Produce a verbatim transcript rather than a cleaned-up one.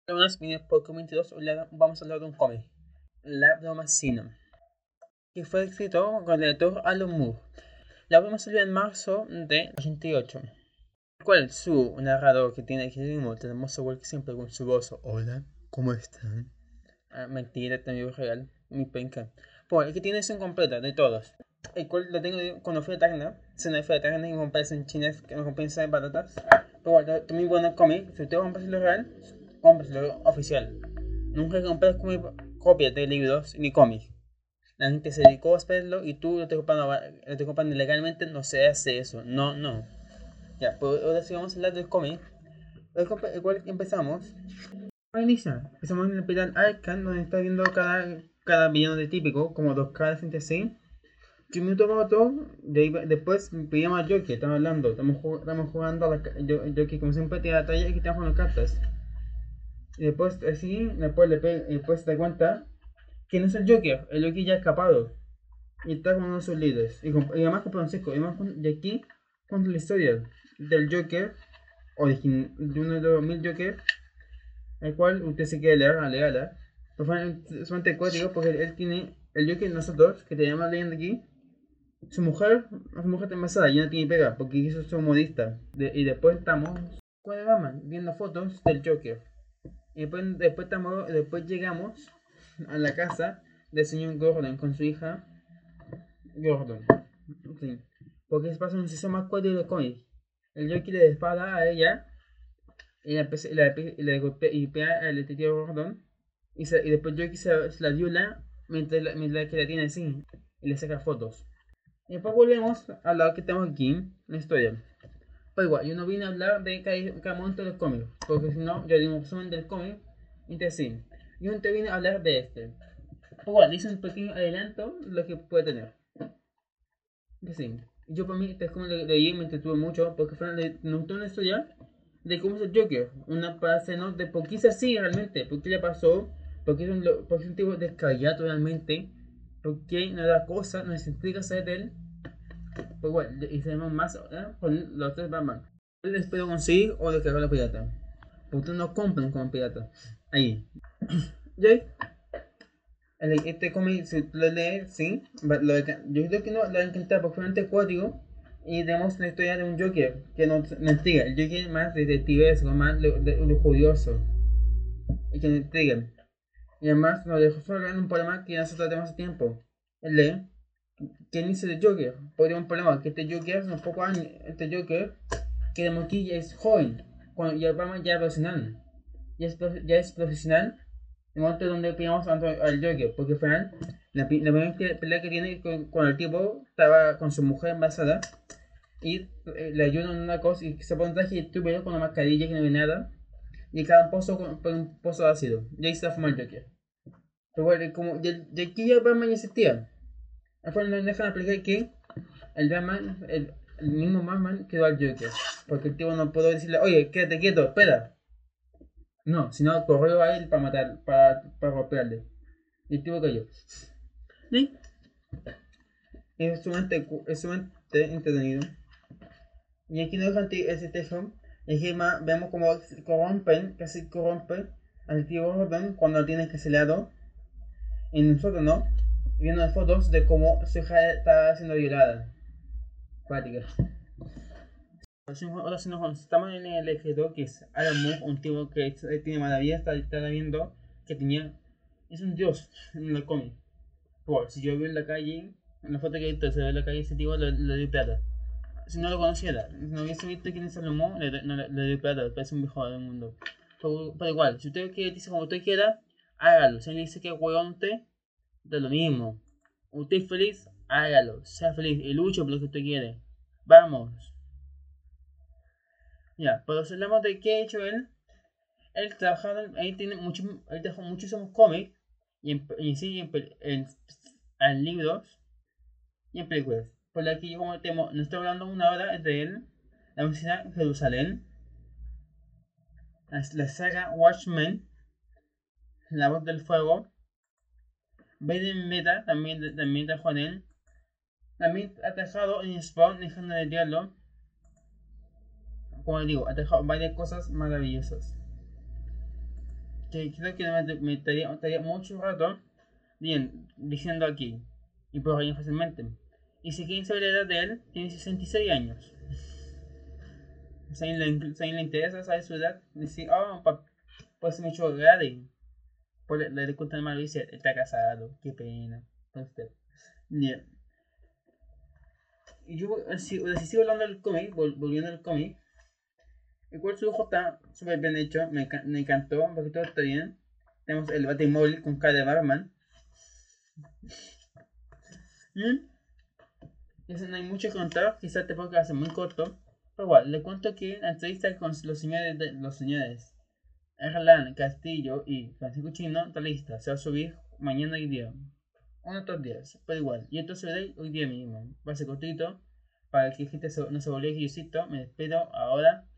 Unas videos por veintidós vamos a hablar de un cómic, La Broma Sino, que fue escrito con el autor Alan Moore. La broma salió en marzo de ochenta y ocho, el cual su narrador, que tiene que ritmo tan hermoso igual que siempre con su voz: hola, ¿cómo están? Ah, mentira, también es real, mi penca. Pues el que tiene es incompleta de todos, el cual lo tengo cuando fui a Tacna. Si no fui a Tacna y me compré en China, que me compré en baratas. Pero bueno, también bueno cómic, si usted compra lo real, cómpraselo oficial. Nunca compras copias de libros ni cómics. La gente se dedicó a esperarlo y tú lo estás comprando, lo estás comprando ilegalmente. No se hace eso. No, no. Ya, pues ahora sí vamos a hablar del cómic. Igual empezamos. Inicia. Empezamos en el Hospital Arkham, donde está viendo cada, cada villano de típico, como dos caras entre sí. Un minuto roto, de ahí, después pillamos a Joker, estamos hablando, estamos, estamos jugando a la Joker como siempre tiene la talla y que estamos jugando cartas. Y después así, después, le pe después te cuenta que no es el Joker, el Joker ya ha escapado. Y está con uno de sus líderes. Y, y además con Francisco, y además con, de aquí cuenta la historia del Joker, origin, de uno de los mil Joker, el cual usted se quiere leer, a leerla. Pero fue solamente código porque él, él tiene, el Joker de nosotros, que tenemos leyendo aquí, su mujer, su mujer está embarazada y no tiene pega porque hizo su modista. De, y después estamos con el Batman viendo fotos del Joker. Y después, después, estamos, después llegamos a la casa del señor Gordon con su hija Gordon. Sí. Porque se pasa un suceso más cuatro de los cómics. El Joker le dispara a ella y la, y la, y la golpea y pega al detective Gordon. Y, se, y después Joker se, se la viola mientras, la, mientras que la tiene así y le saca fotos. Y después volvemos a lo que tenemos aquí, la historia. Pero igual, yo no vine a hablar de cada, cada momento del cómic, porque si no, yo di un resumen del cómic, entonces sí. Yo no te vine a hablar de este. Pero igual, dice un pequeño adelanto de lo que puede tener. Entonces sí. Yo para mí, este cómic lo leí, me entretuve mucho, porque fue una, una historia de cómo es el Joker. Una base, ¿no? De por qué es así realmente, por qué le pasó, por qué es un, por qué es un tipo descabellado realmente, por qué no da cosa, no se intriga saber de él. Pues bueno, y tenemos más ¿eh? Con los tres Batman. Les puedo conseguir o descargar los piratas. Porque no compren con pirata. Ahí. ¿Ya? Este cómic, si tú lo lees, sí. Lo de, yo creo que no lo va a encantar porque fue acuático. Y tenemos una historia de un Joker que no, no intriga. El Joker es más detectivesco, más lujurioso. Y que no intriga. Y además nos dejó solo en un problema que nosotros tenemos hace tiempo. El de ¿quién hizo de Joker? Podría un problema que este Joker hace unos pocos años. Este Joker que de Monkey ya es joven, cuando ya Batman ya es profesional, ya es, ya es profesional, en el momento donde pillamos al Joker, porque Fran, la, la primera pelea que tiene con, con el tipo, estaba con su mujer embarazada, y eh, le ayudan en una cosa, y se pone un traje estúpido con una mascarilla que no ve nada, y cae un pozo con, con un pozo de ácido, y ahí se fuma el Joker. Pero bueno, como de, de aquí ya Batman ya existía, al final nos dejan explicar que el Batman, el, el mismo Batman quedó al Joker. Porque el tipo no pudo decirle, oye, quédate quieto, espera. No, sino corrió a él para matar, para, para golpearle. Y el tipo cayó. ¿Sí? Es sumamente, es sumamente entretenido. Y aquí no es ese texto. Y aquí más vemos como corrompen, casi corrompe al tío Gordon cuando lo tiene encarcelado. Y nosotros no. Viendo las fotos de cómo su hija está siendo violada. Práctica. Ahora si nos estamos en el escritor que es Alan Moore, un tipo que tiene maravilla, está, está viendo que tenía, es un dios en el cómic. Por si yo veo en la calle, en la foto que he visto, se ve en la calle ese tipo, le, le doy plata. Si no lo conociera, si no hubiese visto quién es Alan Moore, le, no, le, le doy plata, parece un mejor del mundo. Pero, pero igual, si usted quiere, dice como usted quiera, hágalo. Si alguien dice que es huevón usted, de lo mismo. Usted es feliz, hágalo, sea feliz y luche por lo que usted quiere. Vamos. Ya, pero si hablamos de qué ha hecho él, él trabajaba, él tiene mucho, él dejó muchísimos cómics y en, y sí, en, en, en libros y en películas. Por aquí como tenemos, nos está hablando una hora de él, la Universidad de Jerusalén, la, la saga Watchmen, La Voz del Fuego, Baden Meta también, también trabajó en él, también ha trabajado en Spawn, en Género de Diablo, como digo, ha trabajado varias cosas maravillosas. que creo que me, me estaría, estaría mucho rato bien diciendo aquí y puedo reír fácilmente. Y si quieren saber la edad de él, tiene sesenta y seis años. Si a alguien le, si a alguien le interesa saber su edad, dice, oh, pa, pues me echó grande. Pues le, le cuenta el malo y dice, está casado, qué pena. Entonces, bien. Y yo, si, si sigo hablando del cómic, vol, volviendo al cómic, igual su dibujo está súper bien hecho, me, me encantó, porque todo está bien. Tenemos el Batimóvil con cara de Batman. ¿Mm? Eso no hay mucho que contar, quizás te puedo hacer muy corto. Pero igual, le cuento que la entrevista con los señores, de, los señores Erlan Castillo y Francisco Chino está lista. Se va a subir mañana y día. Uno otros días, pero igual. Y esto se ve hoy día mismo. Va a ser cortito. Para que la gente no se volviera quillosito. Me despido ahora.